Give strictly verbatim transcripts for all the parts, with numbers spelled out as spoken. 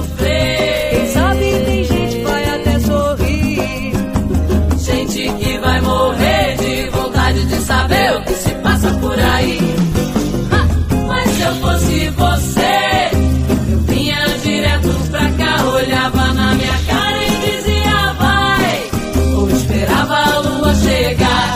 sofrer. Quem sabe tem gente que vai até sorrir. Gente que vai morrer de vontade de saber o que se passa por aí. Ha! Mas se eu fosse você, eu vinha direto pra cá, olhava na minha cara e dizia vai, ou esperava a lua chegar.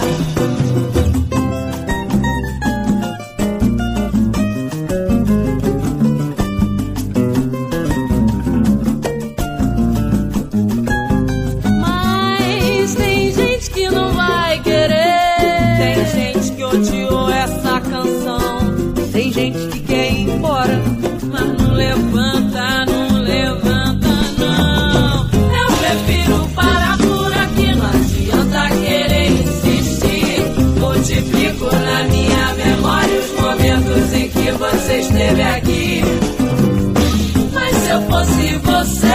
Mas tem gente que não vai querer. Tem gente que odiou essa canção. Tem gente que quer ir embora, mas não levanta, não levanta não. Eu prefiro parar por aqui, não adianta querer insistir. Multiplico na minha memória os momentos em que você esteve aqui. Mas se eu fosse você,